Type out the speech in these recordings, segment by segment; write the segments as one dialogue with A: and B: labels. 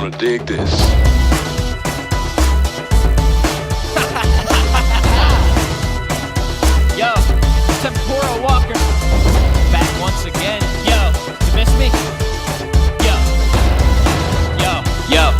A: gonna dig this.
B: Yo, Tempura Walker, back once again. Yo, you miss me? Yo, yo.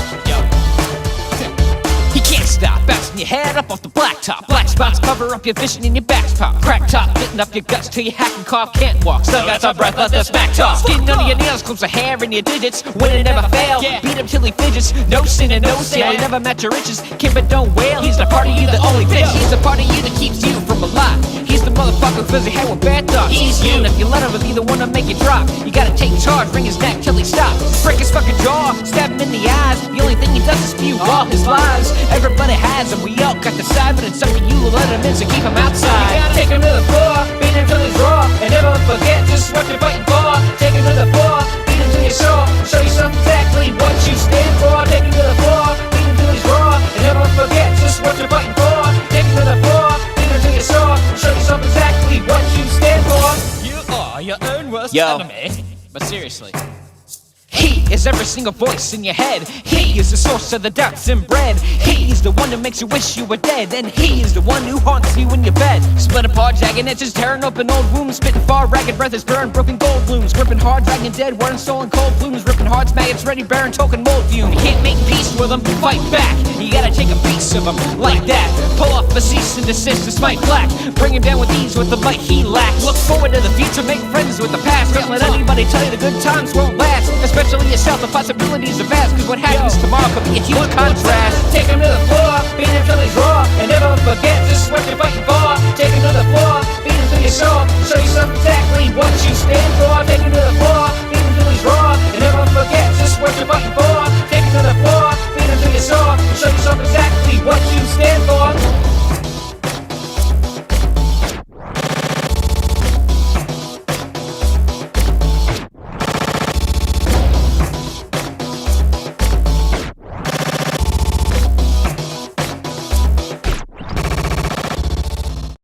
B: You can't stop bouncing your head up off the blacktop. Black spots cover up your vision and your back's pop. Crack top, fitting up your guts till you hack and cough. Can't walk, still got some breath, let the smack talk. Skin under your nails, clips of hair in your digits. Win and never fail, beat him till he fidgets. No sin and no sale, he never match your riches. Kid but don't wail, he's the part of you that only fits. He's the part of you that keeps you from a lie. He's the motherfucker who fills your head with bad thoughts. He's you, and if you let him, he'll be the one to make you drop. You gotta take charge, bring his neck till he stops. Break his fucking jaw, stab him in the eyes. The only thing he does is spew all his lies. Everybody has him, we all got the side, but it's up to you to let him in, so keep him outside. You gotta take him to the floor, beat him till he's raw, and never forget just what you're fighting for. Take him to the floor, beat him till you're sore, show you exactly what you stand for. Take him to the floor, beat him till he's raw, and never forget just what you're fighting for. Take him to the floor, beat him till you're sore, show you exactly what you stand for. You are your own worst enemy. But seriously, he is every single voice in your head. He is the source of the doubts inbred. He is the one who makes you wish you were dead. And he is the one who haunts you in your bed. Split apart, jagged edges, tearing open old wounds. Spitting far, ragged breath is burn, broken gold blooms. Gripping hard, dragging dead, wearing stolen cold blooms. Ripping hearts, maggots, ready, barren, token mold fume. You can't make peace with him, fight back. You gotta take a piece of him, like that. Pull off a cease and desist to smite black. Bring him down with ease with the might he lacks. Look forward to the future, make friends with the past. Don't let anybody tell you the good times won't last. Especially yourself, the possibilities are vast. Cause what happens tomorrow could be a huge contrast. Take him to the floor, beat him till he's raw, and never forget just what you're fighting for. Take him to the floor, beat him till you're sore, show you exactly what you stand for. Take